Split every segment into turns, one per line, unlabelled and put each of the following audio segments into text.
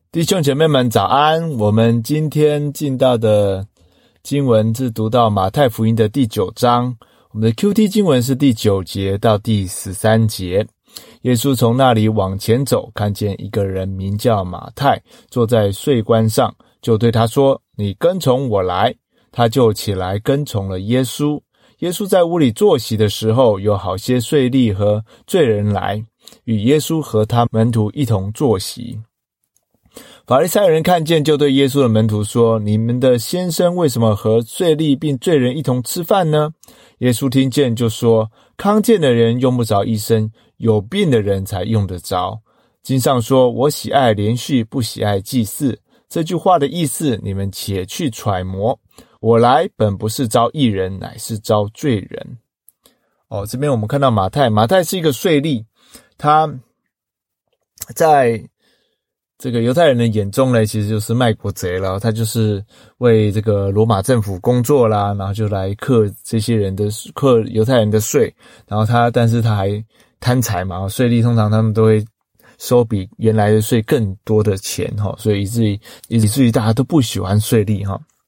弟兄姐妹们早安，我们今天进到的经文是读到马太福音的第9章，我们的 QT 经文是第9节到第13节。耶稣从那里往前走，看见一个人名叫马太，坐在税关上，就对他说：你跟从我来。他就起来跟从了耶稣。耶稣在屋里坐席的时候，有好些税吏和罪人来，与耶稣和他门徒一同坐席。法利赛人看见，就对耶稣的门徒说：你们的先生为什么和税吏并罪人一同吃饭呢？耶稣听见就说：康健的人用不着医生，有病的人才用得着。经上说：我喜爱连续，不喜爱祭祀。这句话的意思，你们且去揣摩。我来本不是招义人，乃是招罪人。这边我们看到马太是一个税吏，他在这个犹太人的眼中呢，其实就是卖国贼了。他就是为这个罗马政府工作啦，然后就来课犹太人的税。然后但是他还贪财嘛，税吏通常他们都会收比原来的税更多的钱，所以以至于大家都不喜欢税吏。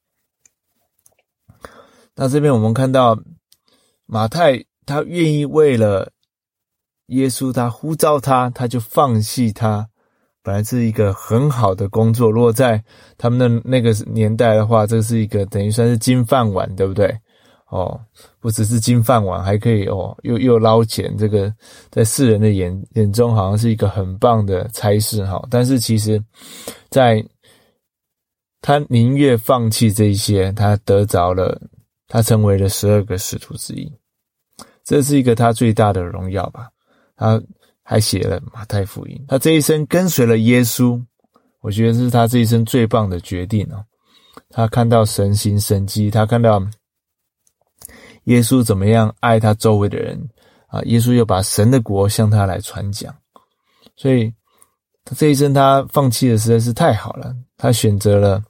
那这边我们看到马太他愿意为了耶稣，他呼召他就放弃他本来是一个很好的工作。如果在他们的那个年代的话，这是一个等于算是金饭碗，对不对？不只是金饭碗，还可以又捞钱，这个在世人的眼中好像是一个很棒的差事。但是其实在他宁愿放弃这一些，他成为了12个使徒之一，这是一个他最大的荣耀吧。他还写了马太福音，他这一生跟随了耶稣，我觉得这是他这一生最棒的决定。他看到神行神迹，他看到耶稣怎么样爱他周围的人耶稣又把神的国向他来传讲，所以他这一生他放弃的实在是太好了。他选择了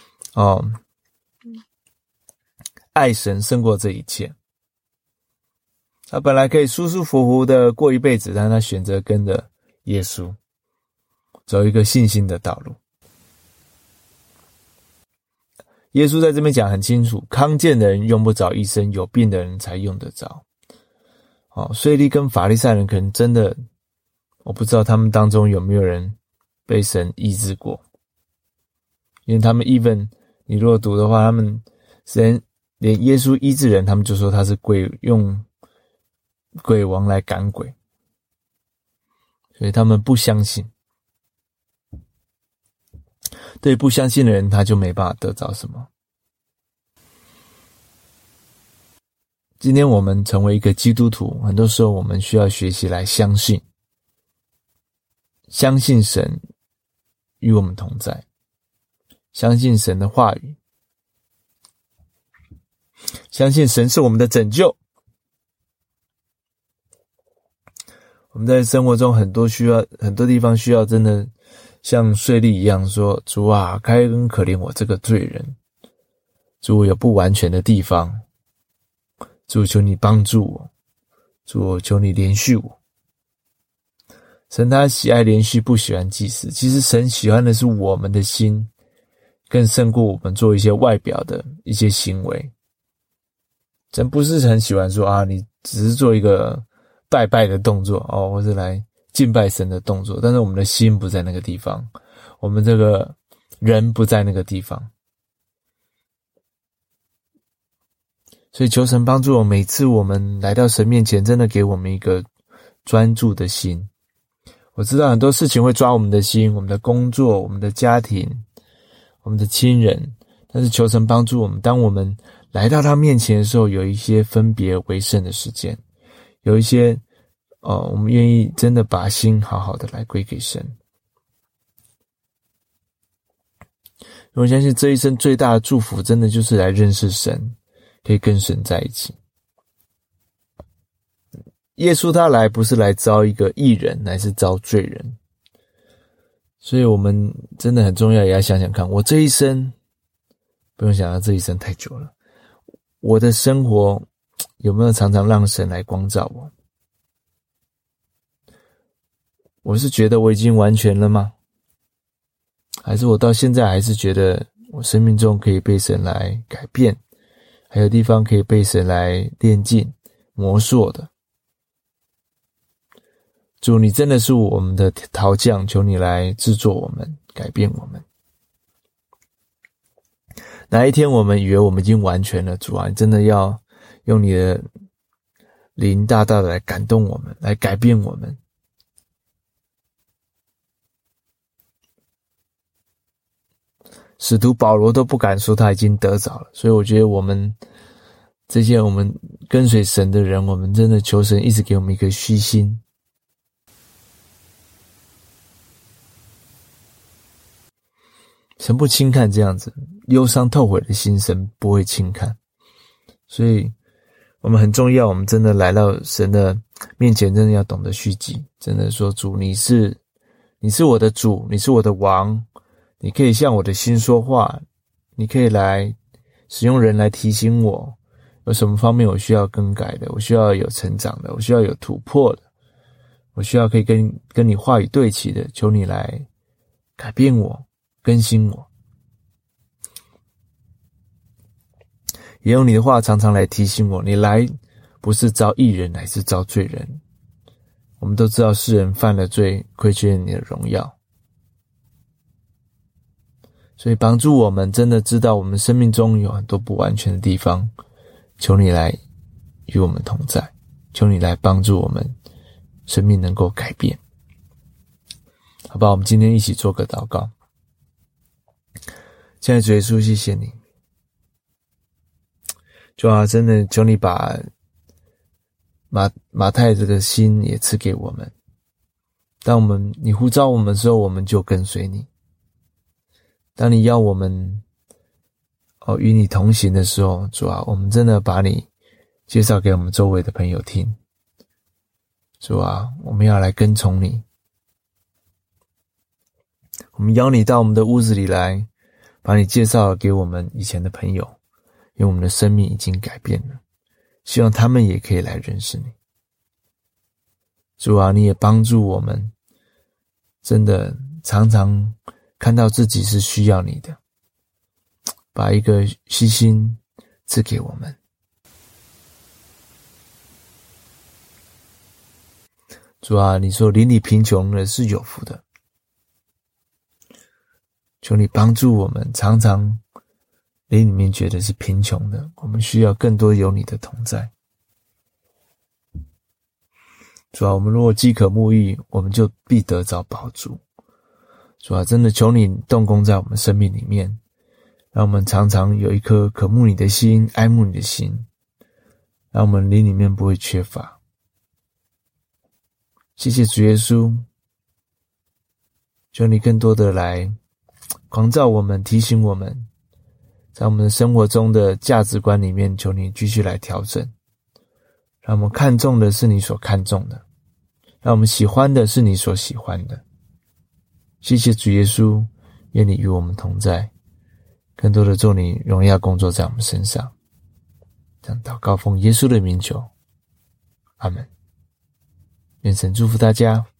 爱神胜过这一切。他本来可以舒舒服服的过一辈子，但他选择跟着耶稣走一个信心的道路。耶稣在这边讲很清楚，康健的人用不着医生，有病的人才用得着。税吏跟法利赛人可能真的，我不知道他们当中有没有人被神医治过，因为他们 even 你如果读的话，他们连耶稣医治人，他们就说他是用鬼王来赶鬼，所以他们不相信。对不相信的人，他就没办法得着什么。今天我们成为一个基督徒，很多时候我们需要学习来相信神与我们同在，相信神的话语，相信神是我们的拯救。我们在生活中很多地方需要真的像税吏一样说：主啊，开恩可怜我这个罪人。主，我有不完全的地方，主，求你帮助我。主，我求你连续我。神他喜爱连续，不喜欢祭祀。其实神喜欢的是我们的心，更胜过我们做一些外表的一些行为。神不是很喜欢说你只是做一个拜拜的动作或是来敬拜神的动作，但是我们的心不在那个地方，我们这个人不在那个地方。所以求神帮助我，每次我们来到神面前，真的给我们一个专注的心。我知道很多事情会抓我们的心，我们的工作，我们的家庭，我们的亲人，但是求神帮助我们，当我们来到他面前的时候，有一些分别为圣的时间，有一些我们愿意真的把心好好的来归给神。我相信这一生最大的祝福真的就是来认识神，可以跟神在一起。耶稣他来不是来招一个义人，乃是招罪人。所以我们真的很重要，也要想想看，我这一生，不用想到这一生太久了，我的生活有没有常常让神来光照我？我是觉得我已经完全了吗？ 还是我到现在还是觉得我生命中可以被神来改变，还有地方可以被神来炼净磨塑的。主，你真的是我们的陶匠，求你来制作我们，改变我们。哪一天我们以为我们已经完全了，主啊，你真的要用你的灵大大的来感动我们，来改变我们。使徒保罗都不敢说他已经得着了，所以我觉得我们这些我们跟随神的人，我们真的求神一直给我们一颗虚心。神不轻看这样子忧伤透悔的心，神不会轻看。所以我们很重要，我们真的来到神的面前，真的要懂得虚己，真的说，主，你是我的主，你是我的王，你可以向我的心说话，你可以来使用人来提醒我有什么方面我需要更改的，我需要有成长的，我需要有突破的，我需要可以跟你话语对齐的，求你来改变我，更新我。也用你的话常常来提醒我，你来不是招义人，乃是招罪人。我们都知道世人犯了罪，亏缺你的荣耀，所以帮助我们真的知道我们生命中有很多不完全的地方，求你来与我们同在，求你来帮助我们生命能够改变。好吧，我们今天一起做个祷告。亲爱的主耶稣，谢谢你，主啊，真的求你把马太这个心也赐给我们。当你呼召我们的时候，我们就跟随你。当你要我们与你同行的时候，主啊，我们真的把你介绍给我们周围的朋友听。主啊，我们要来跟从你。我们邀你到我们的屋子里来，把你介绍给我们以前的朋友，因为我们的生命已经改变了，希望他们也可以来认识你。主啊，你也帮助我们，真的常常看到自己是需要你的，把一个虚心赐给我们。主啊，你说邻里贫穷的是有福的，求你帮助我们，常常灵里面觉得是贫穷的，我们需要更多有你的同在。主啊，我们如果饥渴慕义，我们就必得着饱足。主啊，真的求你动工在我们生命里面，让我们常常有一颗渴慕你的心，爱慕你的心，让我们灵里面不会缺乏。谢谢主耶稣，求你更多的来光照我们，提醒我们，在我们的生活中的价值观里面，求你继续来调整，让我们看重的是你所看重的，让我们喜欢的是你所喜欢的。谢谢主耶稣，愿你与我们同在，更多的做你荣耀工作在我们身上。这样祷告奉耶稣的名求，阿们。愿神祝福大家。